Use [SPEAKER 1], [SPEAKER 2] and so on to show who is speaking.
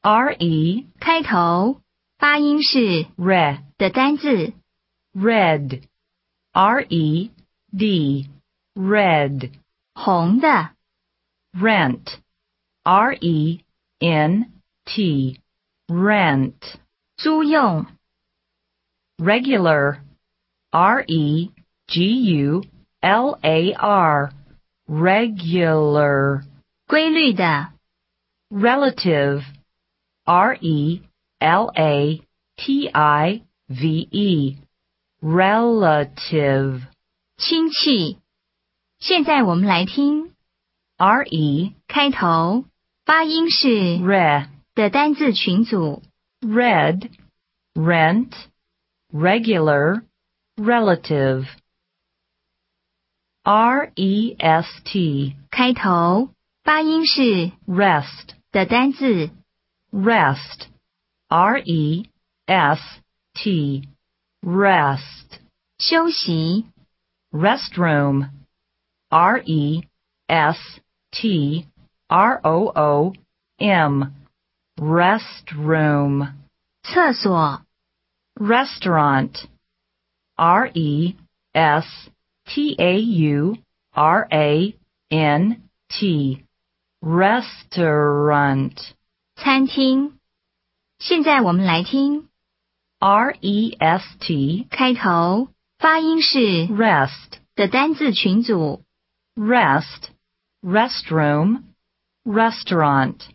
[SPEAKER 1] re
[SPEAKER 2] 开头发音是
[SPEAKER 1] re
[SPEAKER 2] 的单字
[SPEAKER 1] red red red
[SPEAKER 2] 红的
[SPEAKER 1] rent rent rent
[SPEAKER 2] 租用
[SPEAKER 1] regular regular regular
[SPEAKER 2] 规律的
[SPEAKER 1] relative relative relative
[SPEAKER 2] 亲戚。现在我们来听
[SPEAKER 1] re
[SPEAKER 2] 开头发音是
[SPEAKER 1] re
[SPEAKER 2] 的单字群组
[SPEAKER 1] red rent regular relative rest
[SPEAKER 2] 开头发音是
[SPEAKER 1] rest
[SPEAKER 2] 的单字
[SPEAKER 1] rest rest rest
[SPEAKER 2] 休息
[SPEAKER 1] restroom restroom restroom
[SPEAKER 2] 厕所
[SPEAKER 1] restaurant restaurant
[SPEAKER 2] 餐厅。现在我们来听
[SPEAKER 1] rest
[SPEAKER 2] 开头发音是
[SPEAKER 1] rest
[SPEAKER 2] 的单字群组
[SPEAKER 1] rest restroom restaurant